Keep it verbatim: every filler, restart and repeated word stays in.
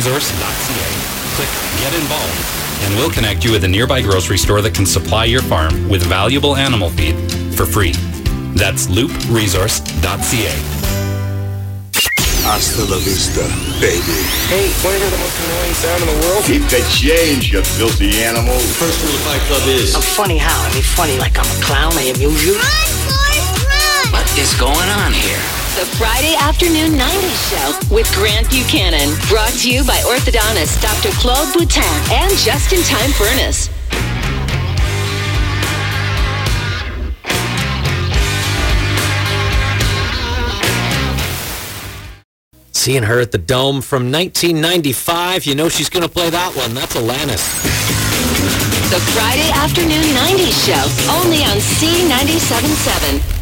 resource dot c a. Click Get Involved, and we'll connect you with a nearby grocery store that can supply your farm with valuable animal feed for free. That's loop resource dot c a. Hasta la vista, baby. Hey, want to hear the most annoying sound in the world? Keep the change, you filthy animal. First rule of Fight Club is... I'm funny how? I mean funny like I'm a clown, I amuse you? Run, Forrest, run! What is going on here? The Friday Afternoon nineties Show with Grant Buchanan. Brought to you by orthodontist Doctor Claude Boutin and Just in Time Furnace. Seeing her at the Dome from nineteen ninety-five, you know she's going to play that one. That's Alanis. The Friday Afternoon nineties Show, only on C ninety-seven point seven.